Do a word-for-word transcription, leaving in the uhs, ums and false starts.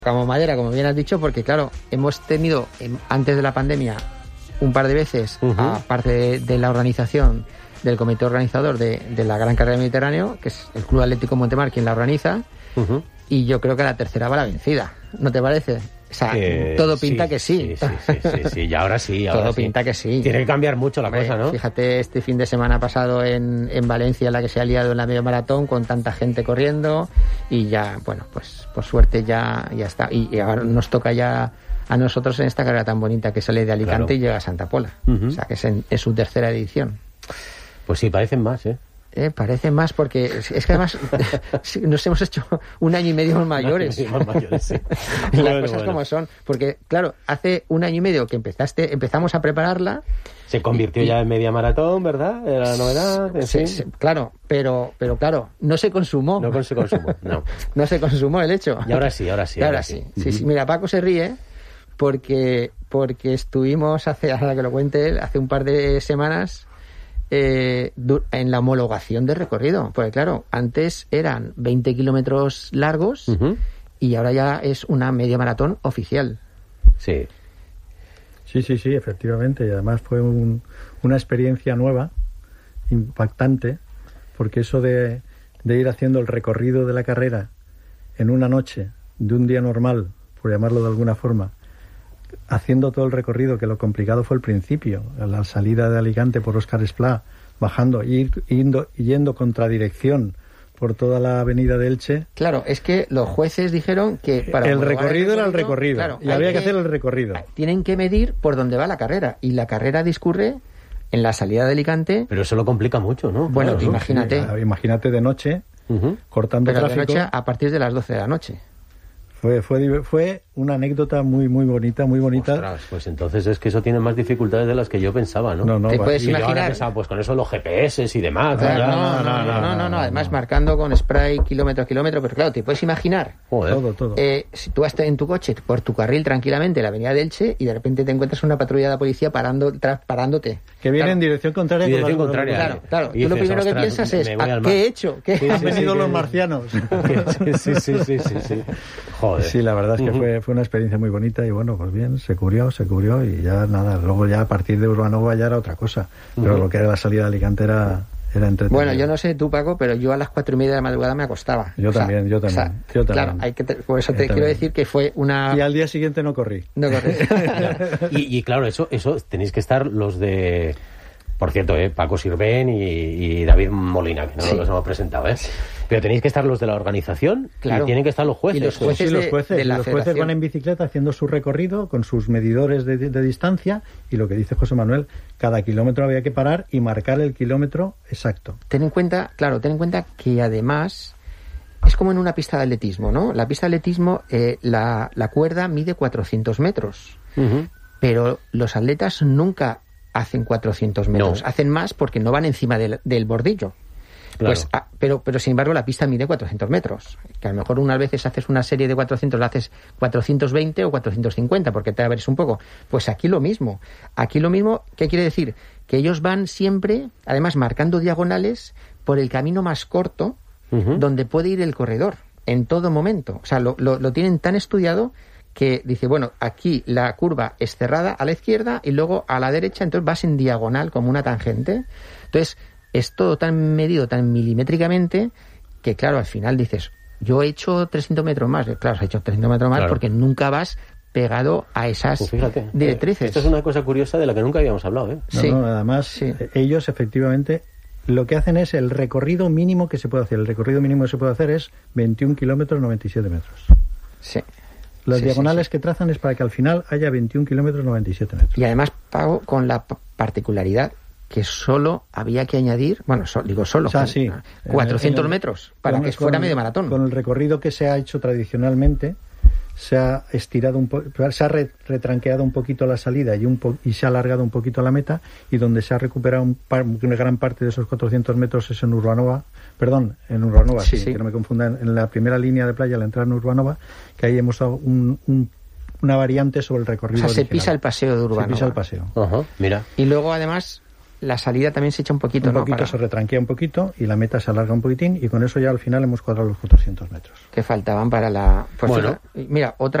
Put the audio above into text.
Como madera, como bien has dicho, porque claro, hemos tenido antes de la pandemia un par de veces, uh-huh. aparte de, de la organización del comité organizador de, de la Gran Carrera del Mediterráneo, que es el Club Atlético Montemar quien la organiza, uh-huh. y yo creo que la tercera va la vencida, ¿no te parece? O sea, eh, todo pinta sí, que sí. Sí, sí, sí, sí, sí, y ahora sí. Ahora todo sí. pinta que sí. Tiene que cambiar mucho la Hombre, cosa, ¿no? Fíjate, este fin de semana pasado en, en Valencia, la que se ha liado en la media maratón, con tanta gente corriendo, y ya, bueno, pues por suerte ya, ya está. Y, y ahora nos toca ya a nosotros en esta carrera tan bonita que sale de Alicante claro. y llega a Santa Pola. Uh-huh. O sea, que es, en, es su tercera edición. Pues sí, parecen más, ¿eh? Eh, parece más porque es que además nos hemos hecho un año y medio más mayores. Sí, más mayores sí. Las bueno, cosas bueno. como son. Porque, claro, hace un año y medio que empezaste, empezamos a prepararla. Se convirtió y, ya en media maratón, ¿verdad? Era la novedad. En sí, fin. sí, claro, pero, pero claro, no se consumó. No se consumó, no. No se consumó el hecho. Y ahora sí, ahora sí. Y ahora, ahora sí. sí. Uh-huh. sí, sí. Mira, Paco se ríe porque, porque estuvimos hace, ahora que lo cuente él, hace un par de semanas. Eh, en la homologación de recorrido, porque claro, antes eran veinte kilómetros largos uh-huh. y ahora ya es una media maratón oficial. Sí. Sí, sí, sí, efectivamente, y además fue un, una experiencia nueva, impactante, porque eso de, de ir haciendo el recorrido de la carrera en una noche, de un día normal, por llamarlo de alguna forma, haciendo todo el recorrido, que lo complicado fue el principio, la salida de Alicante por Óscar Esplá, bajando, ir, yendo, yendo contradirección por toda la avenida de Elche. Claro, es que los jueces dijeron que para el recorrido era el recorrido, claro, y había que, que hacer el recorrido. Tienen que medir por dónde va la carrera, y la carrera discurre en la salida de Alicante. Pero eso lo complica mucho, ¿no? Bueno, claro, imagínate. Sí, imagínate de noche, uh-huh. cortando Pero tráfico. de noche a partir de las doce de la noche. Fue, fue, fue una anécdota muy, muy bonita, muy bonita. Ostras, pues entonces es que eso tiene más dificultades de las que yo pensaba, ¿no? No, no, ¿Te puedes y imaginar? Yo pensaba, pues con eso los G P S y demás. Claro, ya, no, no, no, no, no, no, no, además no. marcando con spray kilómetro a kilómetro, pero claro, te puedes imaginar. Joder. Todo, todo. Eh, si tú vas en tu coche por tu carril tranquilamente, la avenida de Elche, y de repente te encuentras una patrulla de la policía parando, tra- parándote. Que viene claro. en dirección contraria. Dirección con contraria. Claro, claro. Y tú lo dices, primero que piensas es, ¿qué he hecho? ¿Qué sí, han sí, venido sí, los que... marcianos? Sí, sí, sí, sí, sí, sí. Joder. Sí, la verdad es que uh-huh. fue, fue una experiencia muy bonita y bueno, pues bien, se cubrió, se cubrió y ya nada, luego ya a partir de Urbanova ya era otra cosa, pero uh-huh. lo que era la salida de Alicante era, era entretenido. Bueno, yo no sé tú, Paco, pero yo a las cuatro y media de la madrugada me acostaba. Yo o sea, también, yo también, o sea, yo también. Claro, hay que te, por eso yo te también. quiero decir que fue una... Y al día siguiente no corrí. No corrí. y, y claro, eso, eso tenéis que estar los de... Por cierto, ¿eh? Paco Sirven y, y David Molina, que no sí. los hemos presentado, ¿eh? Pero tenéis que estar los de la organización, claro. y tienen que estar los jueces. Y los jueces, sí, de, los jueces, de la los jueces van en bicicleta haciendo su recorrido con sus medidores de, de, de distancia, y lo que dice José Manuel, cada kilómetro había que parar y marcar el kilómetro exacto. Ten en cuenta, claro, ten en cuenta que además es como en una pista de atletismo, ¿no? La pista de atletismo, eh, la, la cuerda mide cuatrocientos metros, uh-huh. pero los atletas nunca hacen cuatrocientos metros, no. hacen más porque no van encima del, del bordillo. Claro. Pues, a, pero, pero sin embargo la pista mide cuatrocientos metros, que a lo mejor unas veces haces una serie de cuatrocientos, la haces cuatrocientos veinte o cuatrocientos cincuenta, porque te abres un poco. Pues aquí lo mismo. Aquí lo mismo, ¿qué quiere decir? Que ellos van siempre, además marcando diagonales, por el camino más corto, uh-huh. donde puede ir el corredor, en todo momento. O sea, lo, lo, lo tienen tan estudiado que dice, bueno, aquí la curva es cerrada a la izquierda y luego a la derecha, entonces vas en diagonal como una tangente. Entonces, es todo tan medido, tan milimétricamente, que claro, al final dices, yo he hecho trescientos metros más. Claro, has hecho trescientos metros más claro. porque nunca vas pegado a esas pues fíjate, directrices. Eh, esto es una cosa curiosa de la que nunca habíamos hablado, ¿eh? No, sí. no, además, sí. ellos efectivamente lo que hacen es el recorrido mínimo que se puede hacer. El recorrido mínimo que se puede hacer es veintiún kilómetros, noventa y siete metros. Sí. Las sí, diagonales sí, sí. que trazan es para que al final haya veintiún kilómetros, noventa y siete metros. Y además pago con la p- particularidad que solo había que añadir, bueno, so, digo solo, o sea, sí, cuatrocientos el, metros para con, que fuera con, medio maratón. Con el recorrido que se ha hecho tradicionalmente, se ha estirado un po- se ha re- retranqueado un poquito la salida y, un po- y se ha alargado un poquito la meta, y donde se ha recuperado un par- una gran parte de esos cuatrocientos metros es en Urbanova, perdón, en Urbanova, sí, sí, sí. que no me confunda, en, en la primera línea de playa al entrar en Urbanova, que ahí hemos dado un, un, una variante sobre el recorrido. O sea, se original. pisa el paseo de Urbanova. Se pisa el paseo. Uh-huh, mira. Y luego además la salida también se echa un poquito, un ¿no? poquito Para... se retranquea un poquito y la meta se alarga un poquitín y con eso ya al final hemos cuadrado los cuatrocientos metros. Que faltaban para la... Pues bueno. fíjate, mira, otra